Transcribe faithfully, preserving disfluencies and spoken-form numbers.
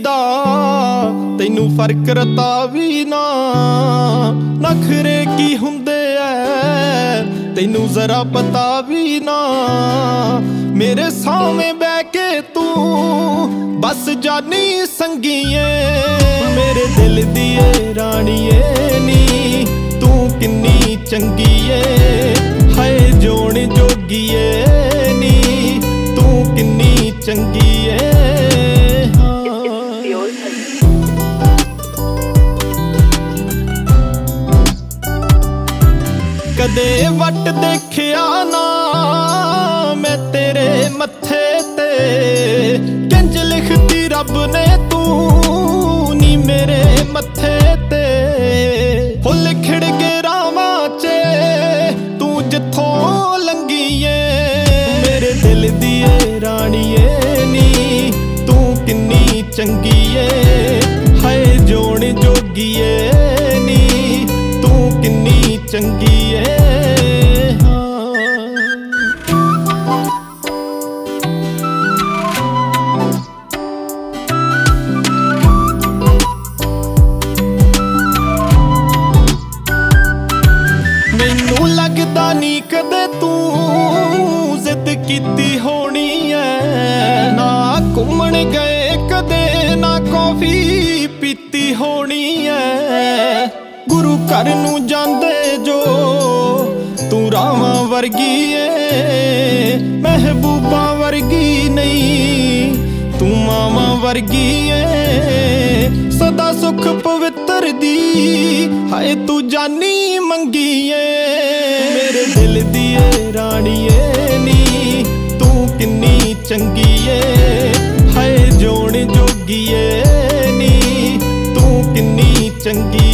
दा तैनू फर्क रता भी ना। नखरे की हुंदे ऐ तैनू जरा पता भी ना। मेरे सामने बह के तू बस जानी संगीए। मेरे दिल दिए राणीए नी तू किन्नी चंगीए। हाय जोण जोगीए नी तू किन्नी चंगीए। कदे वट देखिया ना मैं तेरे मत्थे ते। किंज लिखती रब ने तू नी मेरे मत्थे ते। फुल खिड़ के रावां च तू जिथों लंघीए। मेरे दिल दिए राणीए नी तू किन्नी चंगीए। हाय जोण जोगीए नी तू किन्नी चंगीए। मैनू लगदा नी कदे तू जिद कीती होनी है। ना घूमण गए कदे ना कॉफी पीती होनी है। गुरु घर नू जांदे जो तू रावां वर्गी ए। महबूबा वर्गी नहीं तू मावां वर्गी ए। सदा सुख पवित्र दी हाय तू जानी मंगी ए। मेरे दिल दिए राणीए नी तू किन्नी चंगी ए। हाय जोण जोगीए नी तू किन्नी चंगी।